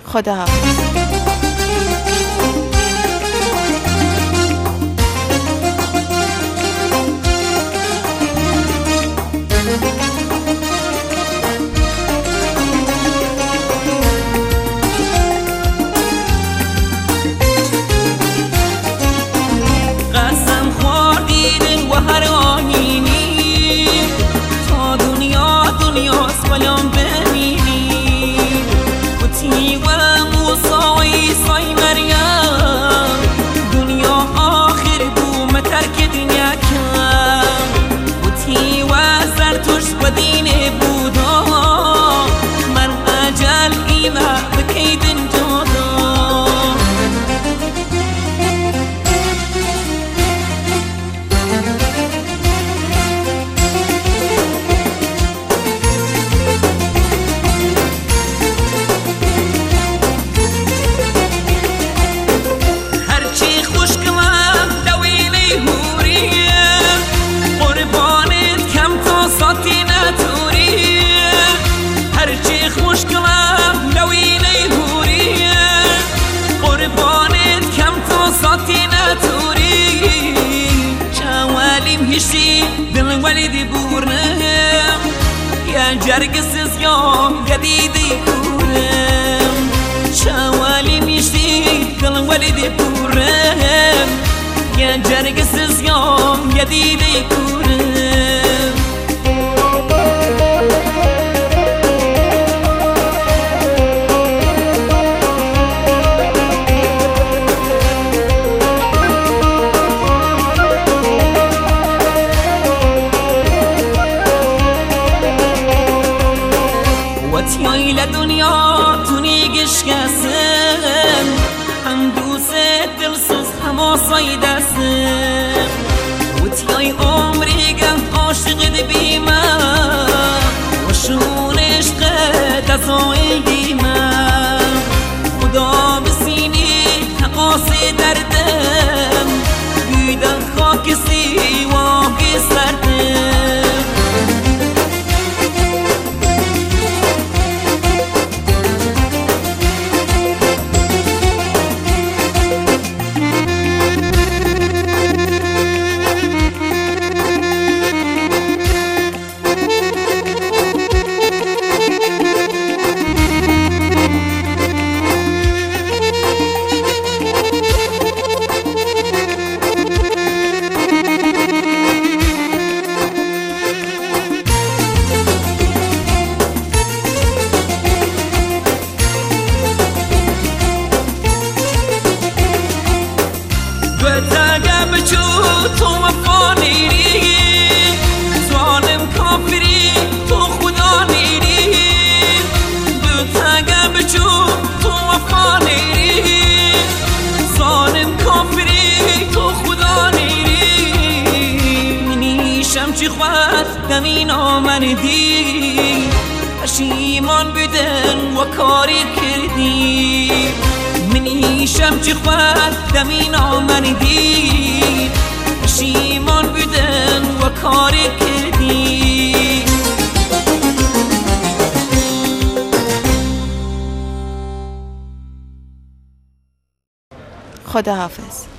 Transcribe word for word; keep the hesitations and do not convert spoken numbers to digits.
خداحافظ. دل ولدي بورنم يا جرقسز يوم جديدي بورنم شوالي مشتي دل ولدي بورنم يا جرقسز يوم جديدي بورنم وتیای لدنیا تو نیگش کسم هم دوست دلسوز هم آسای دستم وتیای عمری گم عاشق دیمه و شون عشق دزای دیمه خدا بسینی تقاس دردم بیدن خاک سیواه سردم تو وفا نیری ظالم کافری تو خدا نیری بتگه بچو تو وفا نیری ظالم کافری تو خدا نیری منیشم چی خواهد دمین آمردی پشیمان بدن و کاری کردی منیشم چی خواهد دمین آمردی پشیمان بودن و کاری کردی خداحافظ.